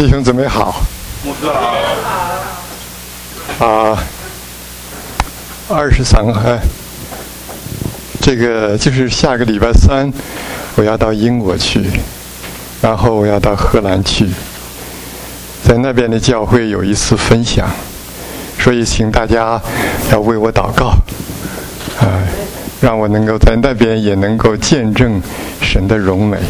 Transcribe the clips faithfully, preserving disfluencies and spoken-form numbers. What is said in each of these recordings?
弟兄姊妹好。啊，二十三号，这个就是下个礼拜三，我要到英国去，然后我要到荷兰去，在那边的教会有一次分享，所以请大家要为我祷告，啊，让我能够在那边也能够见证神的荣美。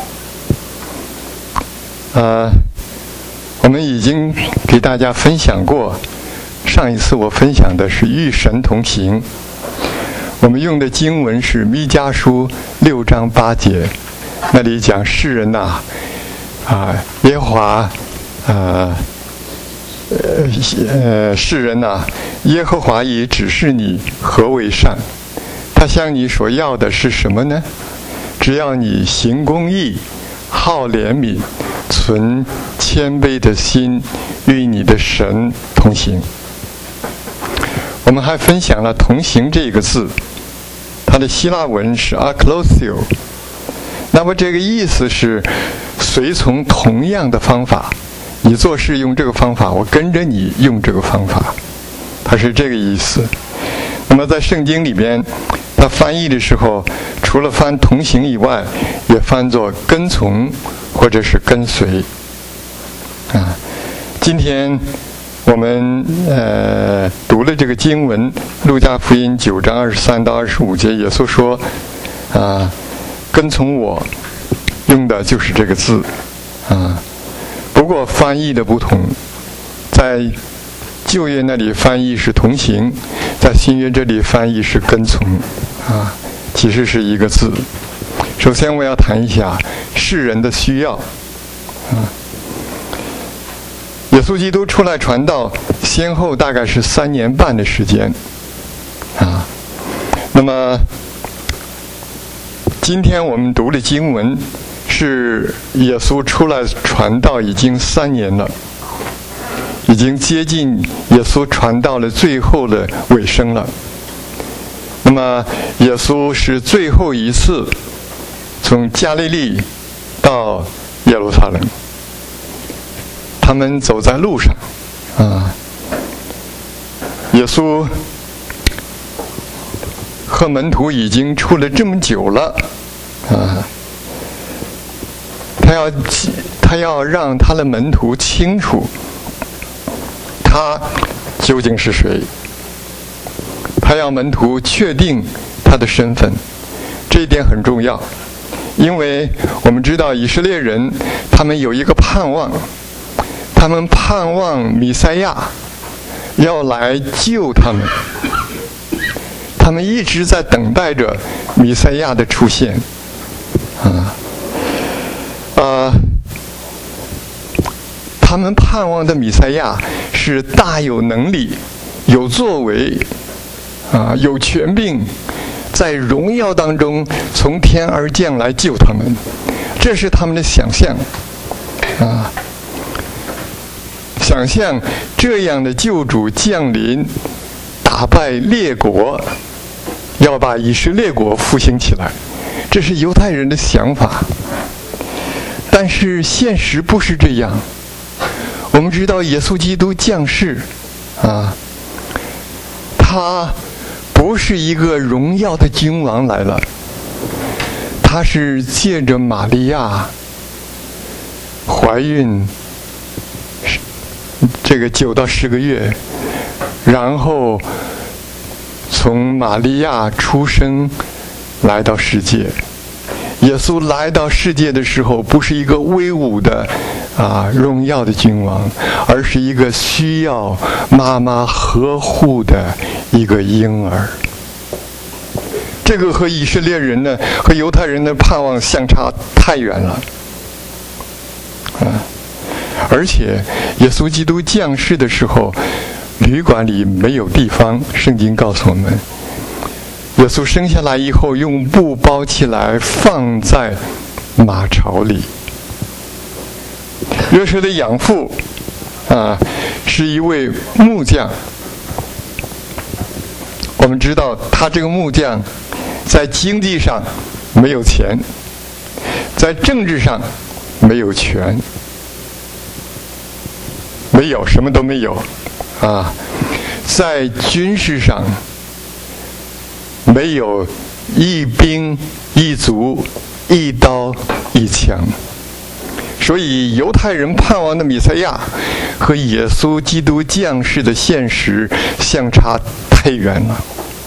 啊，我们已经给大家分享过，上一次我分享的是与神同行，我们用的经文是弥迦书六章八节，那里讲世人呐，啊，耶和华，啊，呃呃，世人呐，耶和华已指示你何为善，他向你所要的是什么呢？只要你行公义，好怜悯，存谦卑的心，与你的神同行。我们还分享了同行这个字，它的希腊文是 aklothio， 那么这个意思是随从同样的方法，你做事用这个方法，我跟着你用这个方法，它是这个意思。那么在圣经里边，它翻译的时候，除了翻同行以外，也翻作跟从或者是跟随。啊，今天我们呃读了这个经文，路加福音九章二十三到二十五节，耶稣说，啊，跟从我，用的就是这个字，啊，不过翻译的不同，在旧约那里翻译是同行，在新约这里翻译是跟从，啊，其实是一个字。首先我要谈一下世人的需要，啊。耶稣基督出来传道，先后大概是三年半的时间，啊，那么今天我们读的经文是耶稣出来传道已经三年了，已经接近耶稣传道的最后的尾声了。那么耶稣是最后一次从加利利到耶路撒冷。他们走在路上，啊，耶稣和门徒已经出了这么久了，啊，他要他要让他的门徒清楚，他究竟是谁，他要门徒确定他的身份，这一点很重要，因为我们知道以色列人他们有一个盼望。他们盼望弥赛亚要来救他们，他们一直在等待着弥赛亚的出现，啊，啊，他们盼望的弥赛亚是大有能力、有作为，啊，有权柄，在荣耀当中从天而降来救他们，这是他们的想象，啊。想象这样的救主降临，打败列国，要把以色列国复兴起来，这是犹太人的想法。但是现实不是这样。我们知道耶稣基督降世，啊，他不是一个荣耀的君王来了，他是借着玛利亚怀孕。这个九到十个月，然后从玛利亚出生来到世界。耶稣来到世界的时候，不是一个威武的啊荣耀的君王，而是一个需要妈妈呵护的一个婴儿。这个和以色列人呢，和犹太人的盼望相差太远了，啊。而且耶稣基督降世的时候，旅馆里没有地方，圣经告诉我们，耶稣生下来以后用布包起来放在马槽里。约瑟的养父啊是一位木匠，我们知道他这个木匠在经济上没有钱，在政治上没有权， 没有，什么都没有啊。在军事上没有一兵一卒一刀一枪，所以犹太人盼望的弥赛亚和耶稣基督降世的现实相差太远了。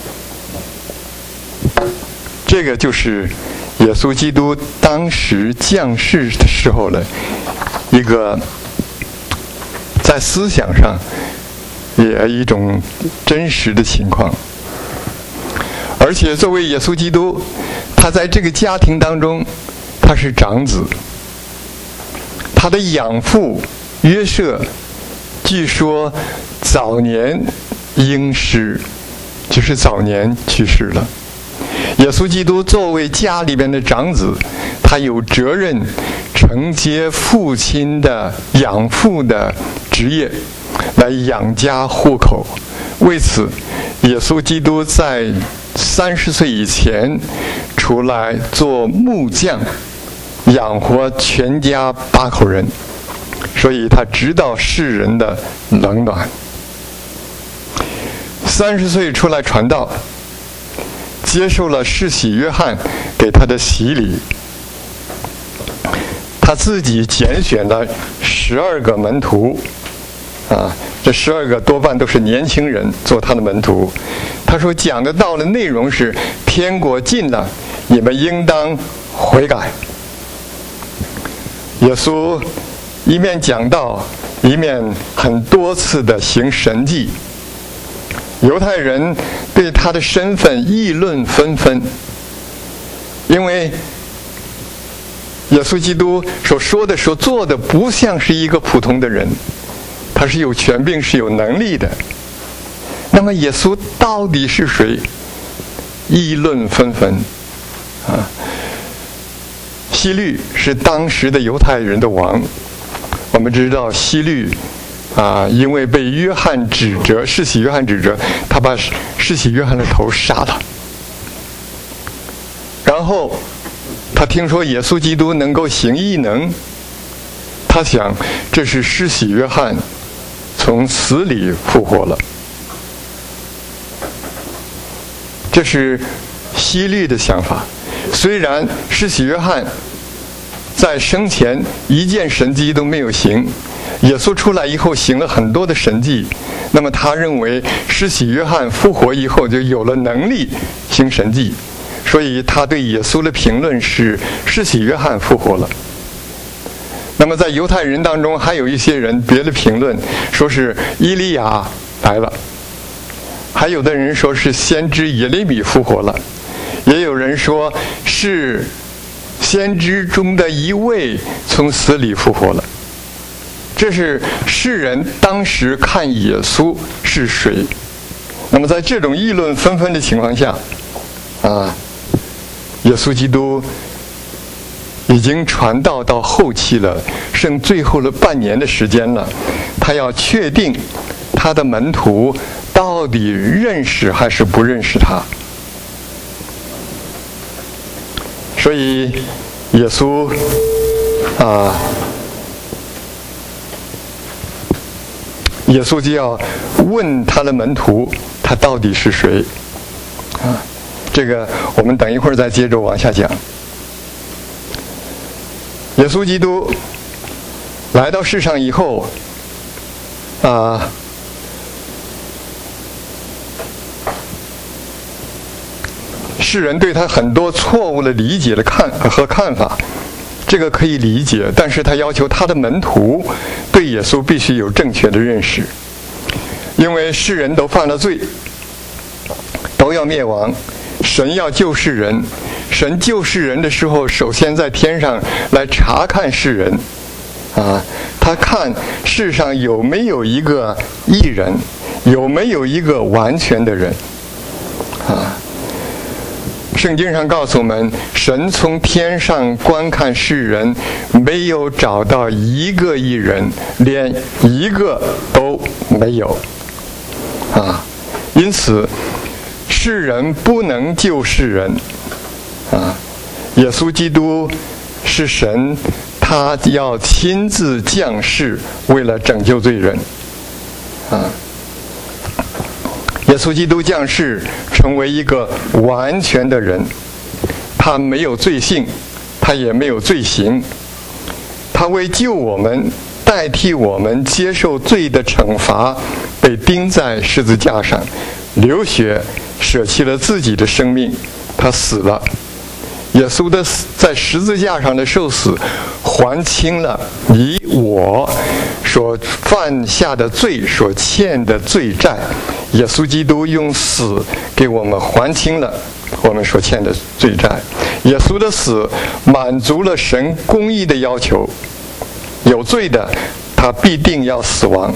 这个就是耶稣基督当时降世的时候的一个在思想上也一种真实的情况。而且作为耶稣基督，他在这个家庭当中他是长子，他的养父约瑟据说早年因失，就是早年去世了。耶稣基督作为家里边的长子，他有责任承接父亲的养父的职业，来养家糊口。为此，耶稣基督在三十岁以前出来做木匠，养活全家八口人，所以他知道世人的冷暖。三十岁出来传道，接受了施洗约翰给他的洗礼，他自己拣选了十二个门徒，啊，这十二个多半都是年轻人做他的门徒。他说讲的道的内容是：天国近了，你们应当悔改。耶稣一面讲道，一面很多次的行神迹。犹太人对他的身份议论纷纷，因为耶稣基督所说的、所做的不像是一个普通的人，他是有权柄、是有能力的。那么耶稣到底是谁？议论纷纷啊！希律是当时的犹太人的王，我们知道希律啊，因为被约翰指责，施洗约翰指责，他把施洗约翰的头杀了。然后他听说耶稣基督能够行异能，他想这是施洗约翰从死里复活了。这是希律的想法。虽然施洗约翰在生前一件神迹都没有行，耶稣出来以后行了很多的神迹，那么他认为施洗约翰复活以后就有了能力行神迹，所以他对耶稣的评论是施洗约翰复活了。那么在犹太人当中还有一些人别的评论说是以利亚来了，还有的人说是先知耶利米复活了，也有人说是先知中的一位从死里复活了。这是世人当时看耶稣是谁。那么在这种议论纷纷的情况下啊，耶稣基督已经传道到后期了，剩最后的半年的时间了，他要确定他的门徒到底认识还是不认识他。所以耶稣啊，耶稣就要问他的门徒，他到底是谁啊？这个我们等一会儿再接着往下讲。耶稣基督来到世上以后啊，世人对他很多错误的理解的看和看法，这个可以理解，但是他要求他的门徒对耶稣必须有正确的认识，因为世人都犯了罪，都要灭亡，神要救世人，神救世人的时候，首先在天上来查看世人啊，他看世上有没有一个义人，有没有一个完全的人啊。圣经上告诉我们，神从天上观看世人，没有找到一个义人，连一个都没有啊。因此世人不能救世人啊。耶稣基督是神， 他要亲自降世，为了拯救罪人。啊，耶稣基督降世，成为一个完全的人，他没有罪性，他也没有罪行，他为救我们，代替我们接受罪的惩罚，被钉在十字架上，流血，舍弃了自己的生命，他死了。耶稣的在十字架上的受死，还清了你我所犯下的罪所欠的罪债。耶稣基督用死给我们还清了我们所欠的罪债。耶稣的死满足了神公义的要求，有罪的他必定要死亡。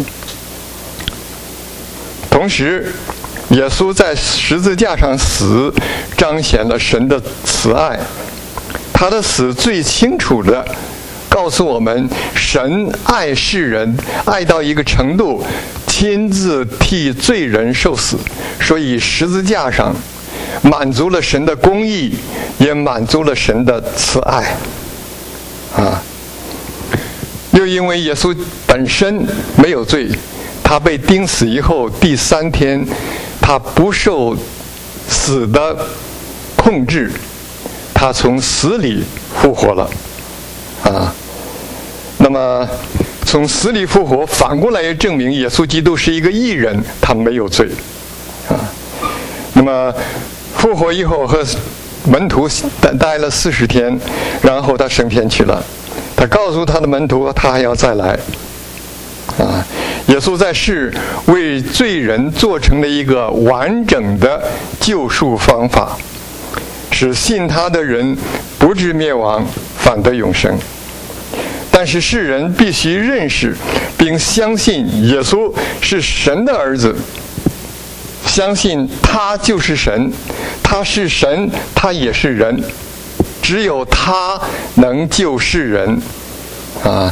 同时耶稣在十字架上死，彰显了神的慈爱。他的死最清楚的告诉我们，神爱世人，爱到一个程度，亲自替罪人受死。所以十字架上满足了神的公义，也满足了神的慈爱。啊，又因为耶稣本身没有罪，他被钉死以后，第三天他不受死的控制，他从死里复活了。啊，那么从死里复活，反过来也证明耶稣基督是一个义人，他没有罪。啊，那么复活以后和门徒待了四十天，然后他升天去了。他告诉他的门徒，他还要再来。啊，耶稣在世为罪人做成了一个完整的救赎方法，使信他的人不至灭亡，反得永生。但是世人必须认识并相信耶稣是神的儿子，相信他就是神，他是神，他也是人，只有他能救世人。啊，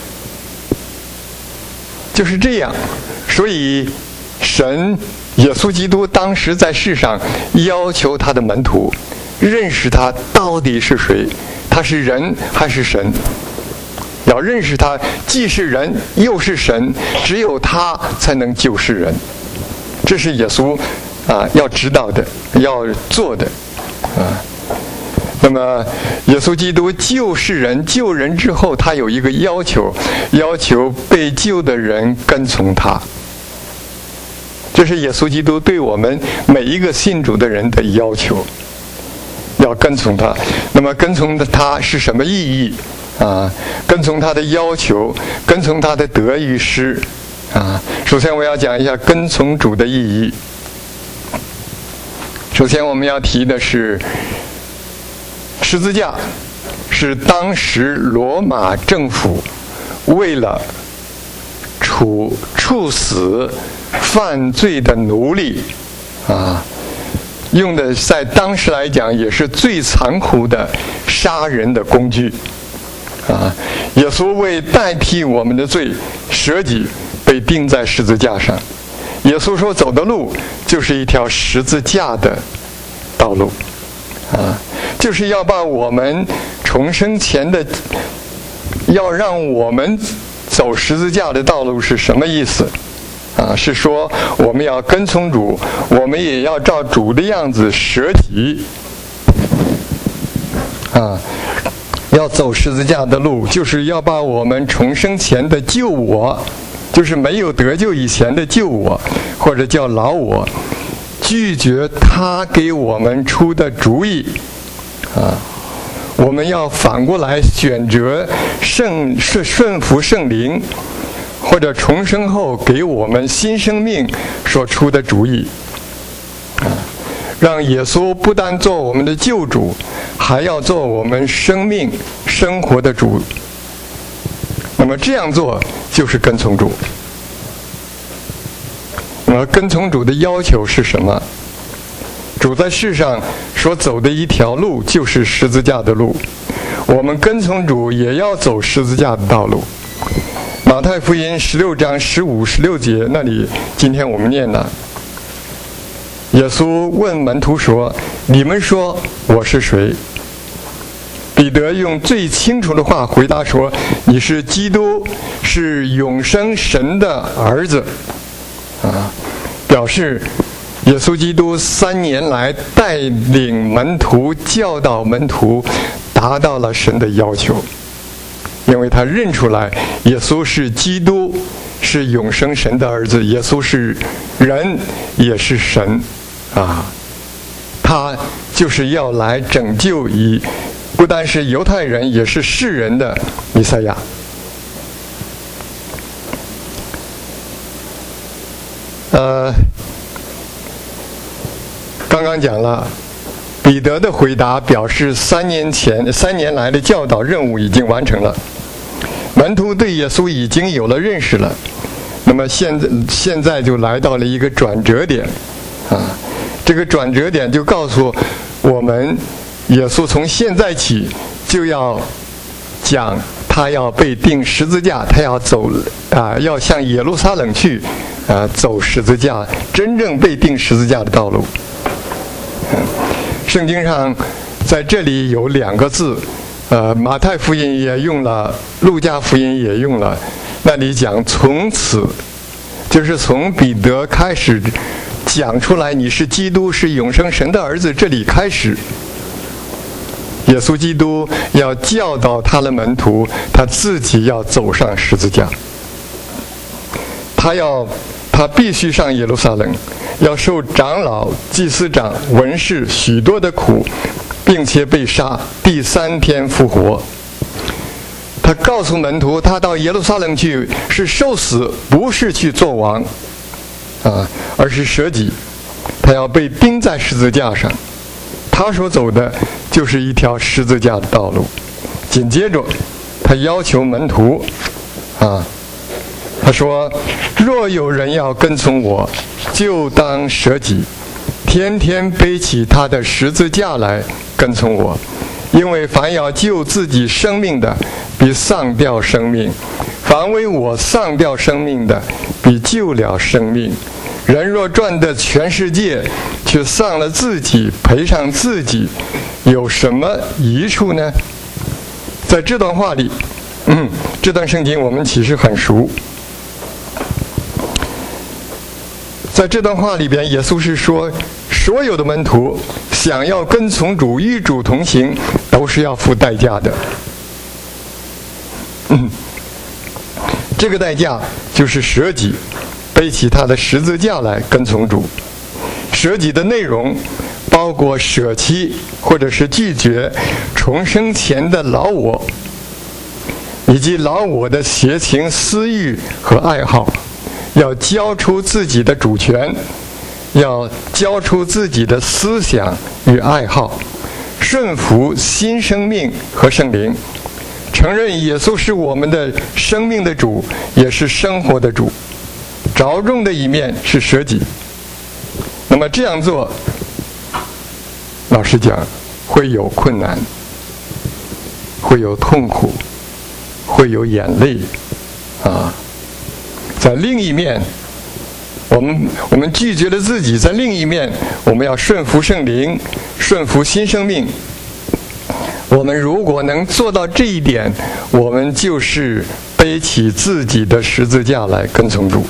就是这样。所以神耶稣基督当时在世上要求他的门徒认识他到底是谁，他是人还是神，要认识他既是人又是神，只有他才能救世人。这是耶稣啊要知道的，要做的。啊，那么耶稣基督救世人，救人之后，他有一个要求，要求被救的人跟从他。这是耶稣基督对我们每一个信主的人的要求，要跟从他。那么跟从他是什么意义啊？跟从他的要求，跟从他的得与失啊。首先我要讲一下跟从主的意义。首先我们要提的是，十字架是当时罗马政府为了处处死犯罪的奴隶啊，用的在当时来讲也是最残酷的杀人的工具啊。耶稣为代替我们的罪舍己，被钉在十字架上。耶稣说走的路就是一条十字架的道路啊，就是要把我们重生前的，要让我们走十字架的道路是什么意思啊？是说我们要跟从主，我们也要照主的样子舍己啊，要走十字架的路，就是要把我们重生前的旧我，就是没有得救以前的旧我，或者叫老我，拒绝他给我们出的主意啊，我们要反过来选择圣顺顺服圣灵，或者重生后给我们新生命所出的主意啊，让耶稣不但做我们的救主，还要做我们生命生活的主。那么这样做就是跟从主。那么跟从主的要求是什么？主在世上所走的一条路就是十字架的路，我们跟从主也要走十字架的道路。马太福音十六章十五、十六节那里，今天我们念了。耶稣问门徒说：“你们说我是谁？” 彼得用最清楚的话回答说：“你是基督，是永生神的儿子。”啊，表示耶稣基督三年来带领门徒、教导门徒，达到了神的要求，因为他认出来耶稣是基督，是永生神的儿子，耶稣是人，也是神，啊，他就是要来拯救以不单是犹太人，也是世人的弥赛亚。呃，刚刚讲了，彼得的回答表示三年前、三年来的教导任务已经完成了，门徒对耶稣已经有了认识了。那么现在现在就来到了一个转折点，啊，这个转折点就告诉我们，耶稣从现在起就要讲他要被钉十字架，他要走啊，要向耶路撒冷去啊，走十字架，真正被钉十字架的道路。嗯，圣经上在这里有两个字，呃，马太福音也用了，路加福音也用了。那里讲从此，就是从彼得开始讲出来，你是基督，是永生神的儿子，这里开始。耶稣基督要教导他的门徒，他自己要走上十字架，他要他必须上耶路撒冷，要受长老、祭司长、文士许多的苦，并且被杀，第三天复活。他告诉门徒，他到耶路撒冷去是受死，不是去做王，啊，而是舍己，他要被钉在十字架上。他所走的就是一条十字架的道路。紧接着他要求门徒啊，他说：若有人要跟从我，就当舍己，天天背起他的十字架来跟从我。因为凡要救自己生命的，必丧掉生命；凡为我丧掉生命的，必救了生命。人若赚得全世界，却丧了自己，赔上自己，有什么益处呢？在这段话里，嗯，这段圣经我们其实很熟。在这段话里边，耶稣是说，所有的门徒想要跟从主、与主同行，都是要付代价的。嗯，这个代价就是舍己，背起他的十字架来跟从主。舍己的内容包括舍弃或者是拒绝重生前的老我，以及老我的邪情私欲和爱好，要交出自己的主权，要交出自己的思想与爱好，顺服新生命和圣灵，承认耶稣是我们的生命的主，也是生活的主。着重的一面是舍己。那么这样做，老实讲，会有困难，会有痛苦，会有眼泪，啊。在另一面，我们我们拒绝了自己；在另一面，我们要顺服圣灵，顺服新生命。我们如果能做到这一点，我们就是背起自己的十字架来跟从主。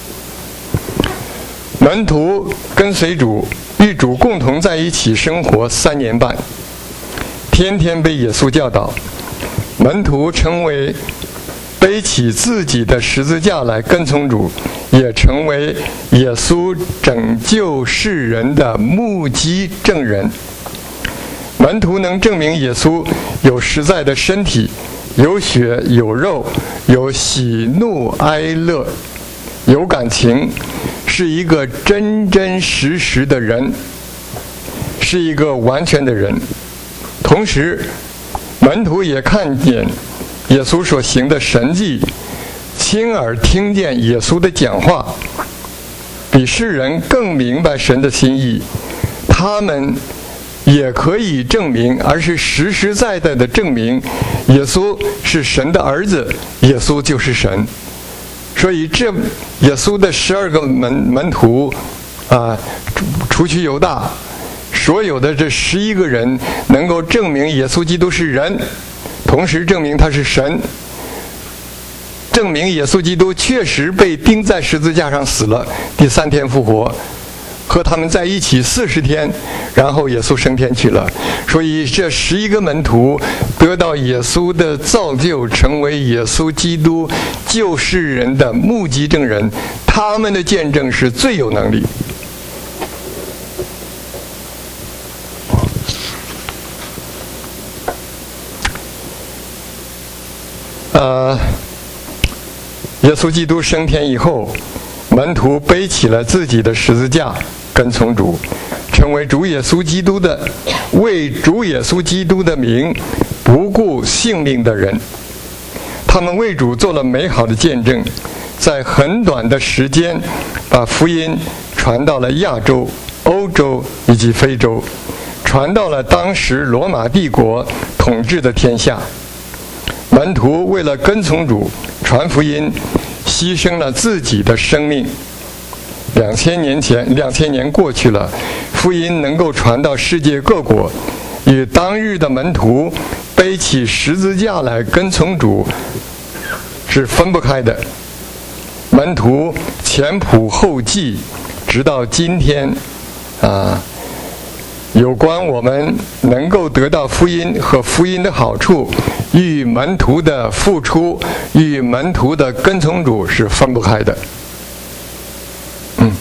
门徒跟随主，与主共同在一起生活三年半，天天被耶稣教导。门徒成为背起自己的十字架来跟从主，也成为耶稣拯救世人的目击证人。门徒能证明耶稣有实在的身体，有血有肉，有喜怒哀乐，有感情，是一个真真实实的人，是一个完全的人。同时门徒也看见耶稣所行的神迹，亲耳听见耶稣的讲话，比世人更明白神的心意。他们也可以证明，而是实实在在的证明，耶稣是神的儿子，耶稣就是神。所以这耶稣的十二个门门徒啊，除去犹大， 所有的这十一个人能够证明耶稣基督是人，同时证明他是神，证明耶稣基督确实被钉在十字架上死了，第三天复活，和他们在一起四十天，然后耶稣升天去了。所以这十一个门徒得到耶稣的造就，成为耶稣基督救世人的目击证人，他们的见证是最有能力。呃，耶稣基督升天以后，门徒背起了自己的十字架，跟从主，成为主耶稣基督的，为主耶稣基督的名不顾性命的人。他们为主做了美好的见证，在很短的时间把福音传到了亚洲、欧洲以及非洲，传到了当时罗马帝国统治的天下。门徒为了跟从主传福音，牺牲了自己的生命。两千年前，两千年过去了，福音能够传到世界各国，与当日的门徒背起十字架来跟从主是分不开的。门徒前仆后继，直到今天啊，有关我们能够得到福音和福音的好处，与门徒的付出，与门徒的跟从主是分不开的。嗯，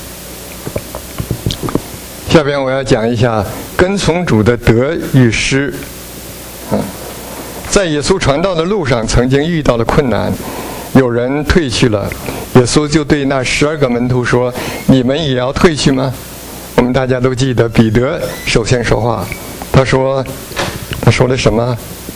下边我要讲一下跟从主的得与失。嗯，在耶稣传道的路上，曾经遇到了困难，有人退去了，耶稣就对那十二个门徒说：“你们也要退去吗？”我们大家都记得，彼得首先说话，他说：“他说了什么？”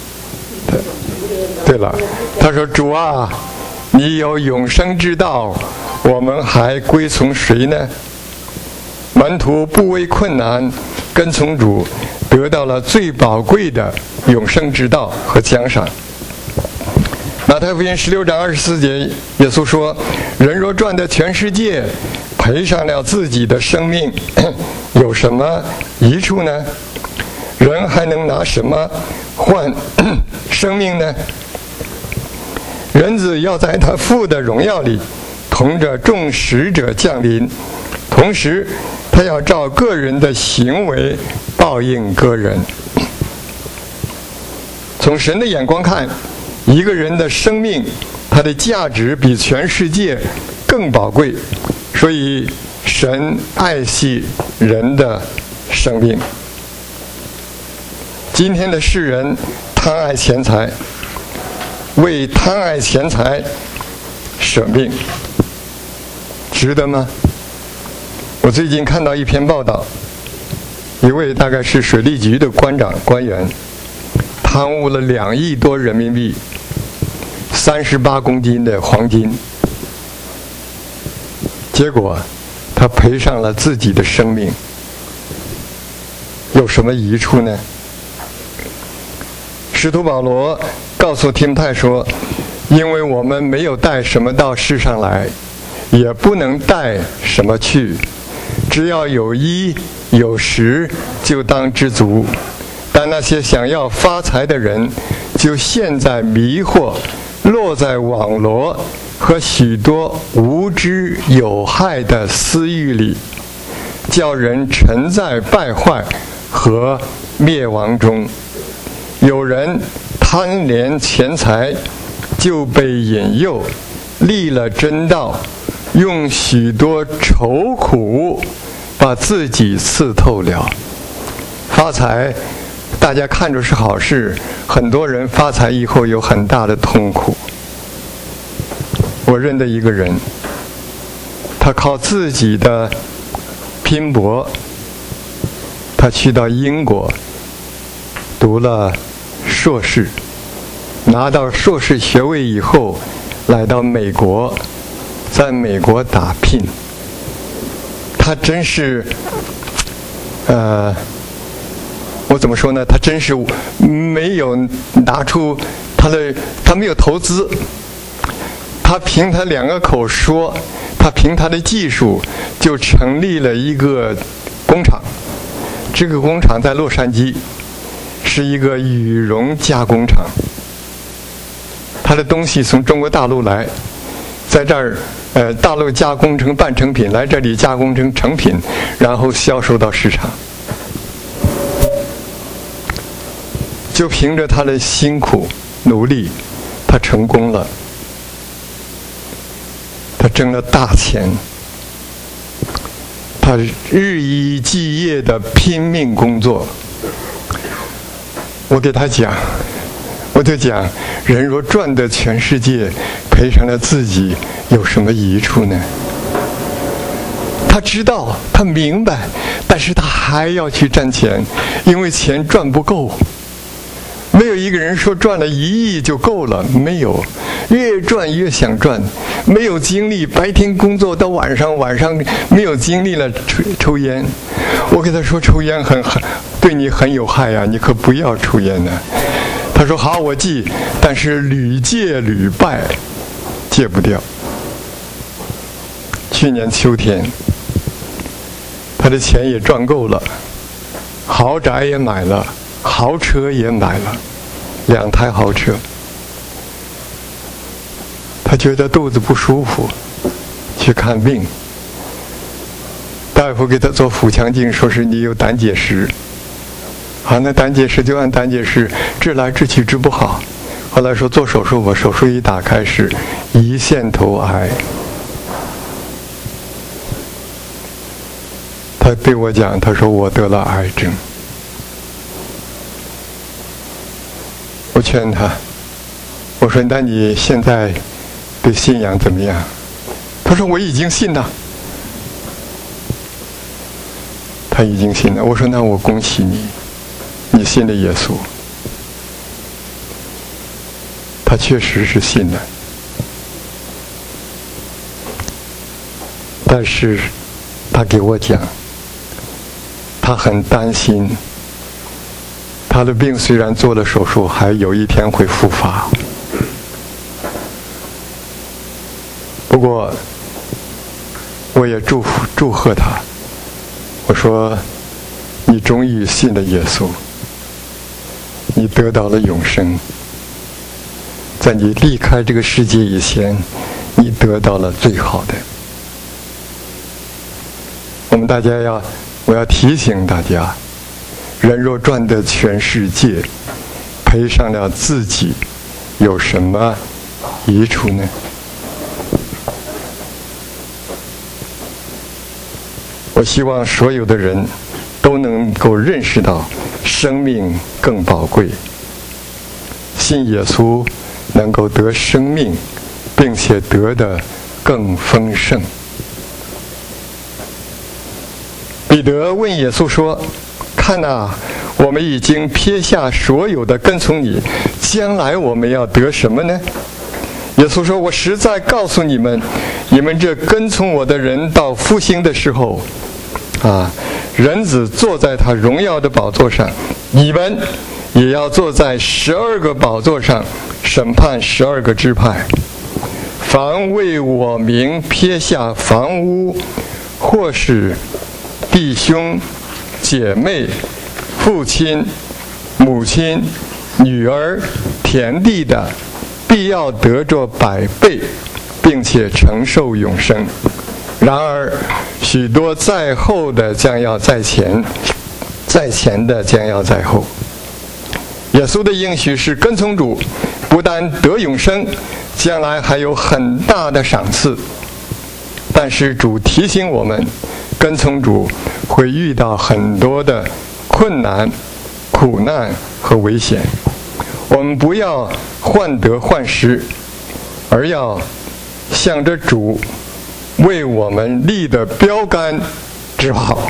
对了，他说：“主啊，你有永生之道，我们还归从谁呢？”门徒不畏困难，跟从主，得到了最宝贵的永生之道和奖赏。马太福音十六章二十四节，耶稣说：“人若赚得全世界，赔上了自己的生命，有什么益处呢？人还能拿什么换生命呢？人子要在他父的荣耀里，同着众使者降临，同时他要照个人的行为报应个人。”从神的眼光看，一个人的生命，它的价值比全世界更宝贵，所以神爱惜人的生命。今天的世人贪爱钱财，为贪爱钱财舍命，值得吗？我最近看到一篇报道，一位大概是水利局的官长官员，贪污了两亿多人民币，三十八公斤的黄金，结果他赔上了自己的生命，有什么益处呢？使徒保罗告诉提摩太说：“因为我们没有带什么到世上来，也不能带什么去，只要有衣有食，就当知足。但那些想要发财的人，就陷在迷惑、落在网罗和许多无知有害的私欲里，叫人沉在败坏和灭亡中。有人贪恋钱财，就被引诱，离了真道，用许多愁苦把自己刺透了。”发财大家看着是好事，很多人发财以后有很大的痛苦。我认得一个人，他靠自己的拼搏，他去到英国读了硕士，拿到硕士学位以后，来到美国，在美国打拼。他真是，呃，我怎么说呢？他真是没有拿出他的，他没有投资，他凭他两个口说，他凭他的技术就成立了一个工厂。 这个工厂在洛杉矶，是一个羽绒加工厂。他的东西从中国大陆来，在这儿，呃，大陆加工成半成品，来这里加工成成品，然后销售到市场。就凭着他的辛苦努力，他成功了，他挣了大钱，他日以继夜的拼命工作。我给他讲，我就讲，人若赚得全世界，赔上了自己，有什么益处呢？他知道，他明白，但是他还要去赚钱，因为钱赚不够。没有一个人说赚了一亿就够了，没有，越赚越想赚，没有精力，白天工作到晚上，晚上没有精力了抽抽烟。我给他说抽烟很很对你很有害呀，你可不要抽烟呢。他说好，我戒，但是屡戒屡败，戒不掉。去年秋天，他的钱也赚够了，豪宅也买了，豪车也买了，两台豪车。他觉得肚子不舒服，去看病。大夫给他做腹腔镜，说是你有胆结石。好，那胆结石就按胆结石治来治去治不好。后来说做手术吧，手术一打开是胰腺头癌。他对我讲，他说我得了癌症。我劝他，我说那你现在对信仰怎么样？他说我已经信了。他已经信了。我说那我恭喜你，你信了耶稣。他确实是信了，但是他给我讲，他很担心，他的病虽然做了手术，还有一天会复发。不过我也祝福祝贺他，我说你终于信了耶稣，你得到了永生，在你离开这个世界以前，你得到了最好的。我们大家要我要提醒大家，人若赚得全世界，赔上了自己，有什么益处呢？我希望所有的人都能够认识到生命更宝贵，信耶稣能够得生命，并且得的更丰盛。彼得问耶稣说，看啊，我们已经撇下所有的跟从你，将来我们要得什么呢？耶稣说，我实在告诉你们，你们这跟从我的人到复兴的时候啊，人子坐在他荣耀的宝座上，你们也要坐在十二个宝座上，审判十二个支派。凡为我名撇下房屋，或是弟兄姐妹、父亲、母亲、女儿、田地的，必要得着百倍，并且承受永生。然而许多在后的将要在前，在前的将要在后。耶稣的应许是跟从主，不但得永生，将来还有很大的赏赐。但是主提醒我们，跟从主会遇到很多的困难、苦难和危险。我们不要患得患失，而要向着主为我们立的标杆直跑。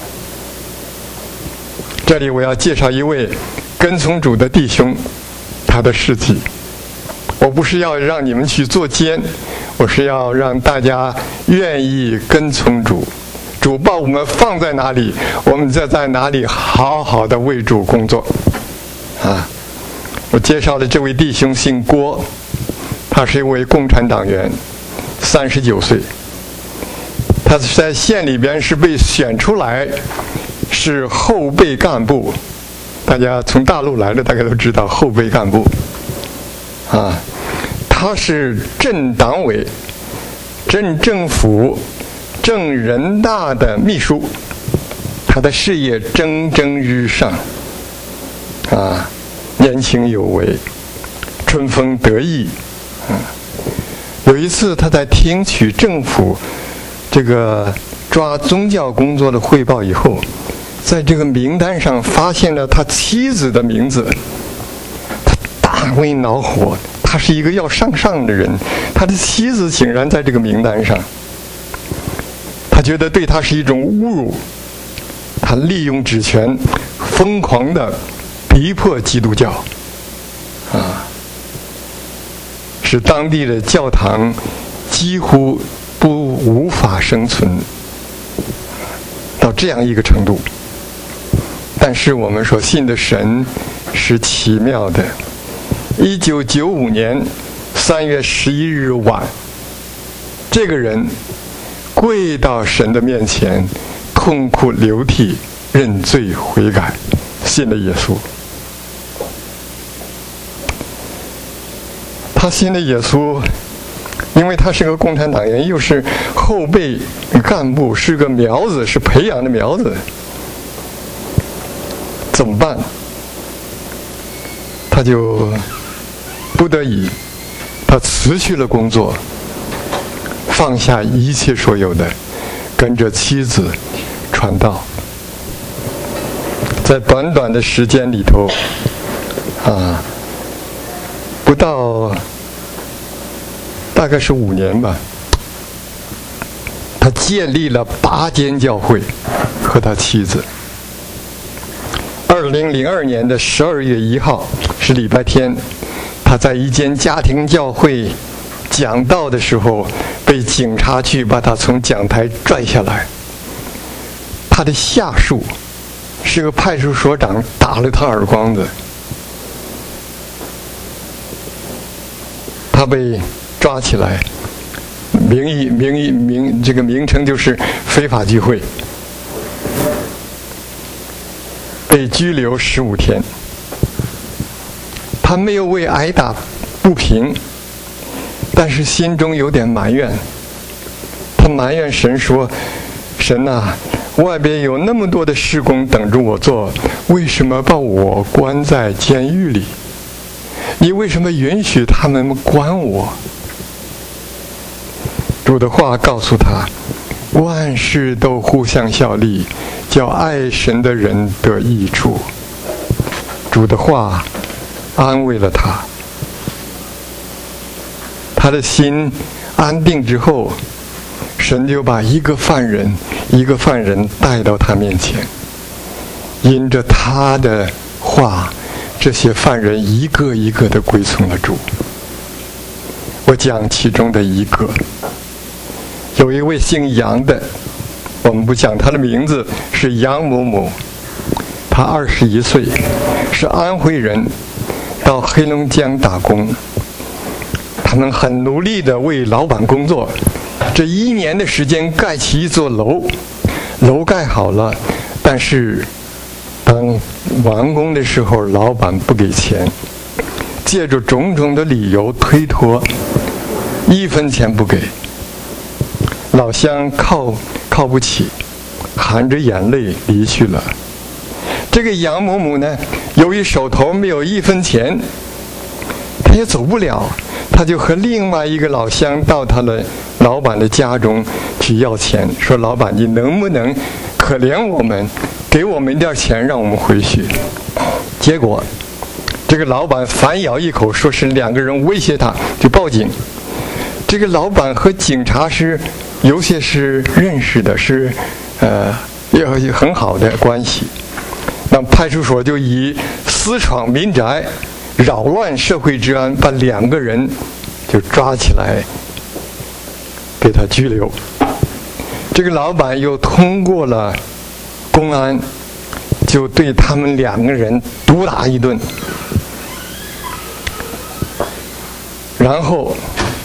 这里我要介绍一位跟从主的弟兄，他的事迹。我不是要让你们去做奸，我是要让大家愿意跟从主。主把我们放在哪里，我们就在哪里好好的为主工作。啊，我介绍的这位弟兄姓郭，他是一位共产党员，三十九岁。他在县里边是被选出来是后备干部。大家从大陆来的大概都知道后备干部啊，他是镇党委、镇政府、镇人大的秘书，他的事业蒸蒸日上啊，年轻有为，春风得意啊。有一次他在听取政府这个抓宗教工作的汇报以后，在这个名单上发现了他妻子的名字，他大为恼火。他是一个要上上的人，他的妻子竟然在这个名单上，他觉得对他是一种侮辱。他利用职权，疯狂地逼迫基督教，啊，使当地的教堂几乎不无法生存，到这样一个程度。但是我们所信的神是奇妙的。一九九五年三月十一日晚，这个人跪到神的面前，痛哭流涕，认罪悔改，信了耶稣。他信了耶稣，因为他是个共产党员，又是后备干部，是个苗子，是培养的苗子。怎么办？他就不得已，他辞去了工作，放下一切所有的，跟着妻子传道。在短短的时间里头，啊，不到大概是五年吧，他建立了八间教会，和他妻子。二零零二年的十二月一号是礼拜天，他在一间家庭教会讲道的时候，被警察去把他从讲台拽下来。他的下属是个派出所长，打了他耳光子。他被抓起来，名义名义名这个名称就是非法聚会。被拘留十五天，他没有为挨打不平，但是心中有点埋怨。他埋怨神说：“神啊，外边有那么多的事工等着我做，为什么把我关在监狱里？你为什么允许他们关我？”主的话告诉他：“万事都互相效力，叫爱神的人得益处。”主的话安慰了他，他的心安定之后，神就把一个犯人一个犯人带到他面前，因着他的话，这些犯人一个一个的归从了主。我讲其中的一个，有一位姓杨的，我们不讲他的名字，是杨某某。他二十一岁，是安徽人，到黑龙江打工。他们很努力地为老板工作，这一年的时间盖起一座楼，楼盖好了，但是当完工的时候，老板不给钱，借着种种的理由推脱，一分钱不给。老乡靠靠不起，含着眼泪离去了。这个杨某某呢，由于手头没有一分钱，他也走不了，他就和另外一个老乡到他的老板的家中去要钱，说：“老板，你能不能可怜我们，给我们一点钱，让我们回去？”结果这个老板反咬一口，说是两个人威胁他，就报警。这个老板和警察是有些是认识的，是呃有很好的关系。那派出所就以私闯民宅、扰乱社会治安，把两个人就抓起来，给他拘留。这个老板又通过了公安，就对他们两个人毒打一顿，然后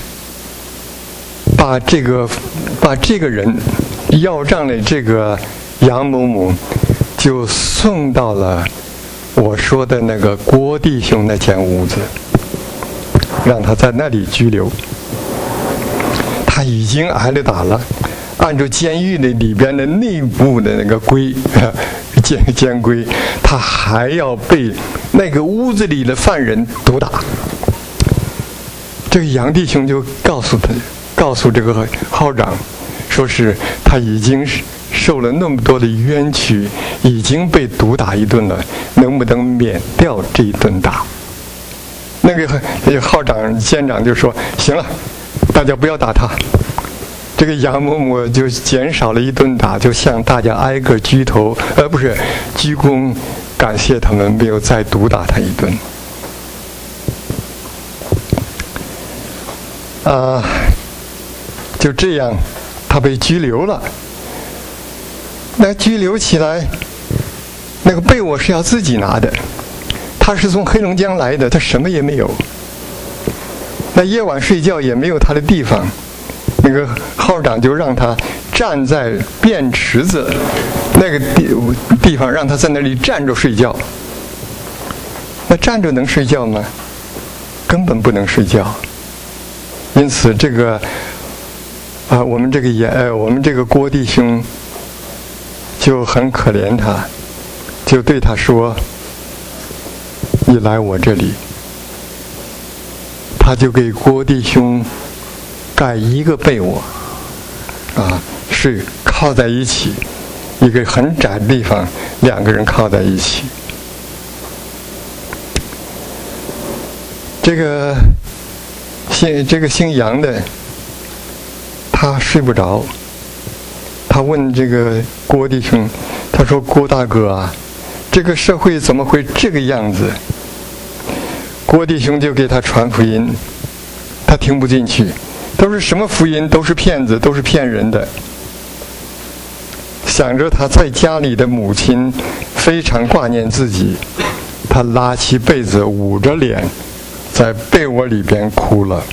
把这个把这个人要账的这个杨某某就送到了我说的那个郭弟兄那间屋子，让他在那里拘留。他已经挨了打了，按照监狱的里边的内部的那个规监监规，他还要被那个屋子里的犯人毒打。这个杨弟兄就告诉他，告诉这个号长，说是他已经受了那么多的冤屈，已经被毒打一顿了，能不能免掉这一顿打？那个那个号长监长就说：“行了，大家不要打他。”这个杨嬷嬷就减少了一顿打，就向大家挨个鞠头，呃，不是鞠躬，感谢他们没有再毒打他一顿。啊，就这样，他被拘留了。那拘留起来，那个被窝是要自己拿的。他是从黑龙江来的，他什么也没有。那夜晚睡觉也没有他的地方。那个号长就让他站在便池子那个地地方，让他在那里站着睡觉。那站着能睡觉吗？根本不能睡觉。因此，这个啊，我们这个也呃，我们这个郭弟兄就很可怜他，就对他说：“你来我这里。”他就给郭弟兄盖一个被窝，啊，是靠在一起，一个很窄的地方，两个人靠在一起。这个姓这个姓杨的，他睡不着，他问这个郭弟兄，他说：“郭大哥啊，这个社会怎么会这个样子？”郭弟兄就给他传福音，他听不进去，都是什么福音，都是骗子，都是骗人的。想着他在家里的母亲非常挂念自己，他拉起被子捂着脸，在被窝里边哭了。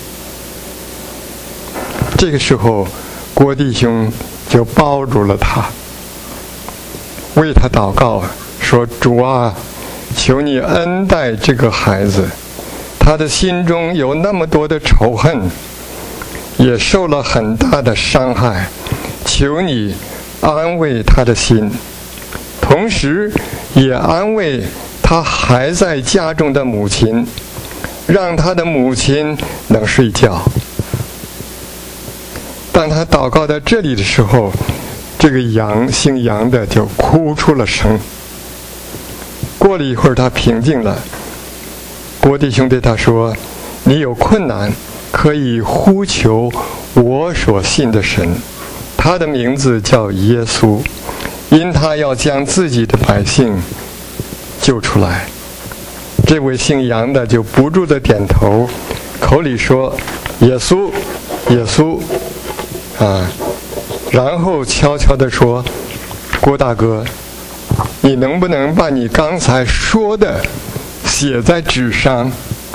这个时候，郭弟兄就抱住了他，为他祷告，说：“主啊，求你恩待这个孩子，他的心中有那么多的仇恨，也受了很大的伤害，求你安慰他的心，同时也安慰他还在家中的母亲，让他的母亲能睡觉。”当他祷告到这里的时候，这个杨姓杨的就哭出了声。过了一会儿，他平静了。郭弟兄对他说：“你有困难，可以呼求我所信的神，他的名字叫耶稣，因他要将自己的百姓救出来。”这位姓杨的就不住地点头，口里说：“耶稣，耶稣。”啊，然后悄悄地说：“郭大哥，你能不能把你刚才说的写在纸上？”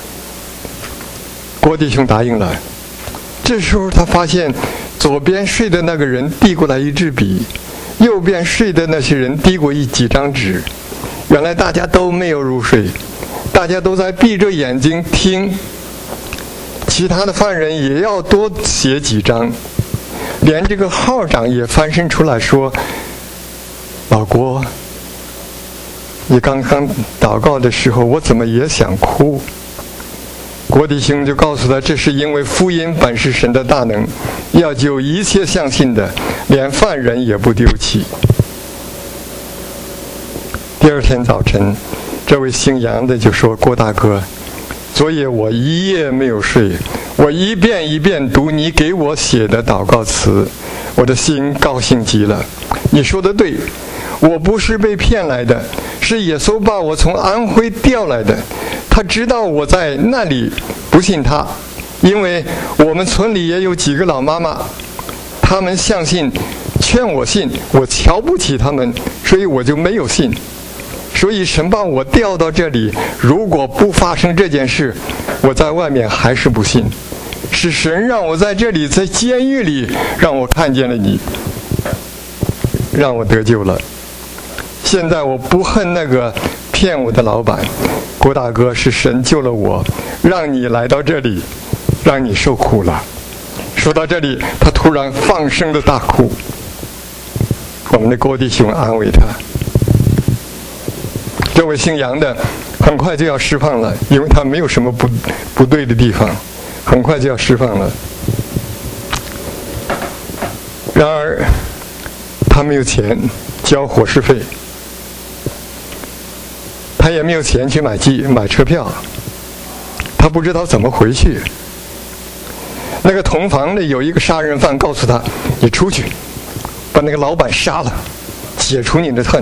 郭弟兄答应了。这时候他发现左边睡的那个人递过来一支笔，右边睡的那些人递过一几张纸。原来大家都没有入睡，大家都在闭着眼睛听。其他的犯人也要多写几张。连这个号长也翻身出来说：“老郭，你刚刚祷告的时候，我怎么也想哭？”郭弟兄就告诉他，这是因为福音本是神的大能，要救一切相信的，连犯人也不丢弃。第二天早晨，这位姓杨的就说：“郭大哥，昨夜我一夜没有睡，我一遍一遍读你给我写的祷告词，我的心高兴极了。你说的对，我不是被骗来的，是耶稣把我从安徽调来的。他知道我在那里不信他，因为我们村里也有几个老妈妈，他们相信，劝我信，我瞧不起他们，所以我就没有信。所以神把我调到这里，如果不发生这件事，我在外面还是不信。是神让我在这里，在监狱里，让我看见了你，让我得救了。 现在我不恨那个骗我的老板，郭大哥，是神救了我，让你来到这里，让你受苦了。说到这里，他突然放声的大哭。我们的郭弟兄安慰他。这位姓杨的很快就要释放了，因为他没有什么不不对的地方，很快就要释放了。然而他没有钱交伙食费，他也没有钱去买机买车票，他不知道怎么回去。那个同房的有一个杀人犯告诉他：“你出去，把那个老板杀了，解除你的恨。”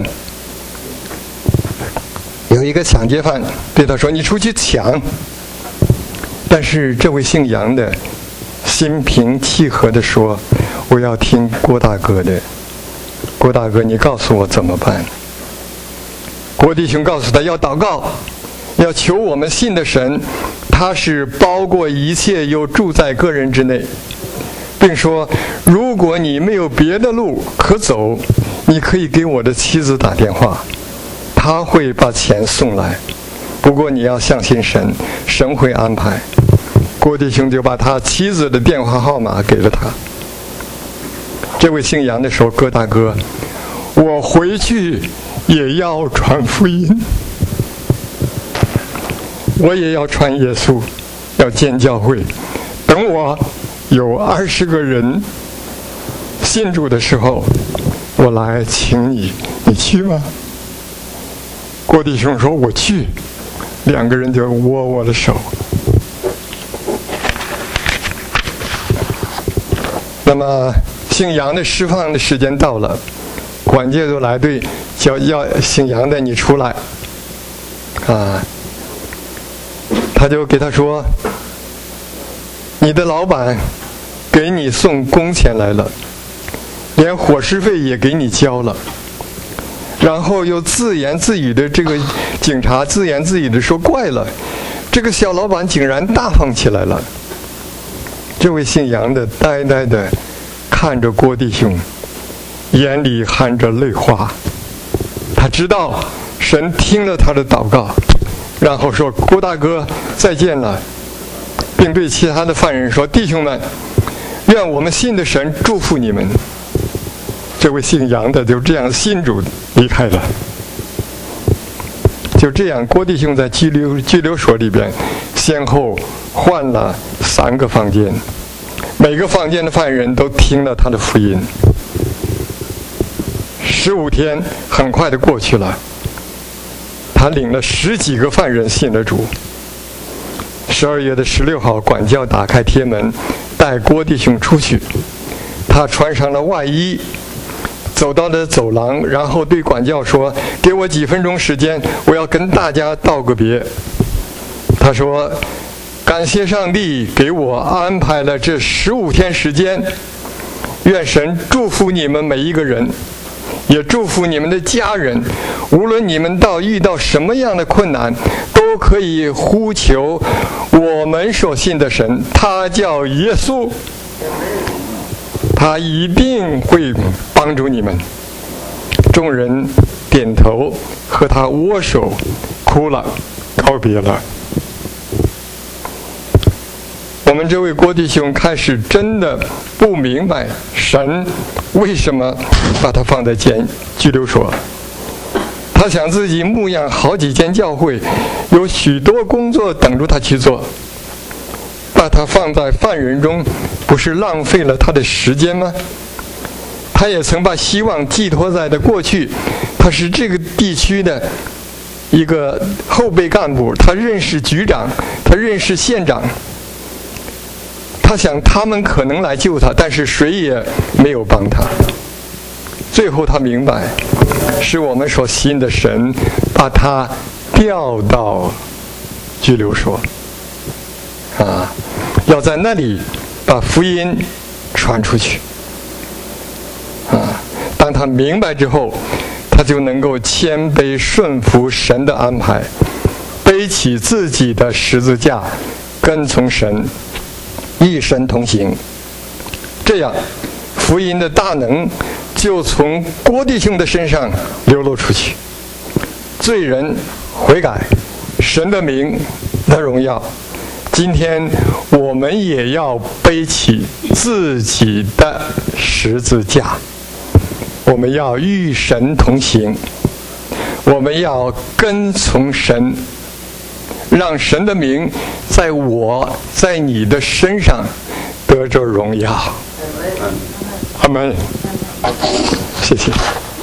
有一个抢劫犯对他说：“你出去抢。”但是这位姓杨的心平气和地说：“我要听郭大哥的。郭大哥，你告诉我怎么办？”郭弟兄告诉他要祷告，要求我们信的神，他是包过一切，又住在个人之内，并说：“如果你没有别的路可走，你可以给我的妻子打电话。”他会把钱送来，不过你要相信神，神会安排。郭弟兄就把他妻子的电话号码给了他。这位姓杨的说：“郭大哥，我回去也要传福音，我也要传耶稣，要建教会。等我有二十个人信主的时候，我来请你，你去吗？”郭弟兄说：“我去。”两个人就握握了手。那么姓杨的释放的时间到了，管家就来对叫要姓杨的你出来啊，他就给他说：“你的老板给你送工钱来了，连伙食费也给你交了。”然后又自言自语的，这个警察自言自语的说：“怪了，这个小老板竟然大方起来了。”这位姓杨的呆呆的看着郭弟兄，眼里含着泪花。他知道神听了他的祷告，然后说：“郭大哥，再见了。”并对其他的犯人说：“弟兄们，愿我们信的神祝福你们。”这位姓杨的就这样信主离开了。就这样，郭弟兄在拘留拘留所里边先后换了三个房间，每个房间的犯人都听了他的福音。十五天很快的过去了，他领了十几个犯人信了主。十二月的十六号，管教打开铁门，带郭弟兄出去。他穿上了外衣，走到了走廊，然后对管教说：“给我几分钟时间，我要跟大家道个别。”他说：“感谢上帝给我安排了这十五天时间，愿神祝福你们每一个人，也祝福你们的家人。无论你们到遇到什么样的困难，都可以呼求我们所信的神，他叫耶稣。他一定会帮助你们。”众人点头，和他握手，哭了，告别了。我们这位郭弟兄开始真的不明白神为什么把他放在监拘留所。他想自己牧养好几间教会，有许多工作等着他去做，把他放在犯人中，不是浪费了他的时间吗？他也曾把希望寄托在的过去，他是这个地区的一个后备干部，他认识局长，他认识县长，他想他们可能来救他，但是谁也没有帮他。最后他明白，是我们所信的神把他调到拘留所啊，要在那里把福音传出去啊。当他明白之后，他就能够谦卑顺服神的安排，背起自己的十字架，跟从神，与神同行。这样福音的大能就从郭弟兄的身上流露出去。罪人悔改，神的名的荣耀。今天我们也要背起自己的十字架，我们要与神同行，我们要跟从神，让神的名在我在你的身上得着荣耀。阿们。谢谢。